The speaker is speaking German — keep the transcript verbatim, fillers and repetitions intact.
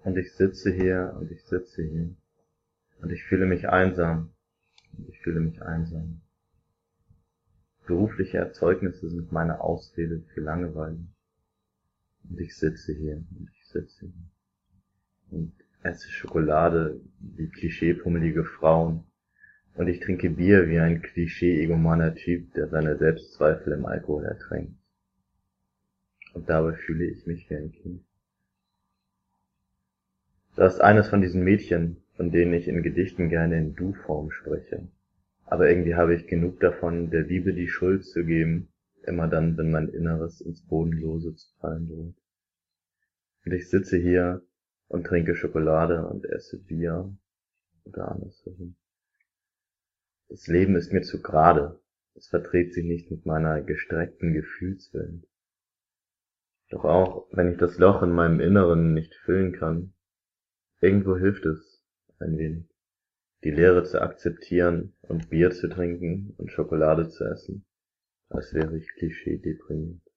Und ich sitze hier und ich sitze hier und ich fühle mich einsam und ich fühle mich einsam. Berufliche Erzeugnisse sind meine Ausrede für Langeweile. Und ich sitze hier und ich sitze hier und esse Schokolade wie klischeepummelige Frauen. Und ich trinke Bier wie ein klischee-egomaner Typ, der seine Selbstzweifel im Alkohol ertränkt. Und dabei fühle ich mich wie ein Kind. Du ist eines von diesen Mädchen, von denen ich in Gedichten gerne in Du-Form spreche. Aber irgendwie habe ich genug davon, der Liebe die Schuld zu geben, immer dann, wenn mein Inneres ins Bodenlose zu fallen droht. Und ich sitze hier und trinke Schokolade und esse Bier oder andersherum. Das Leben ist mir zu gerade, es verträgt sich nicht mit meiner gestreckten Gefühlswelt. Doch auch wenn ich das Loch in meinem Inneren nicht füllen kann, irgendwo hilft es ein wenig, die Leere zu akzeptieren und Bier zu trinken und Schokolade zu essen, als wäre ich klischee deprimiert.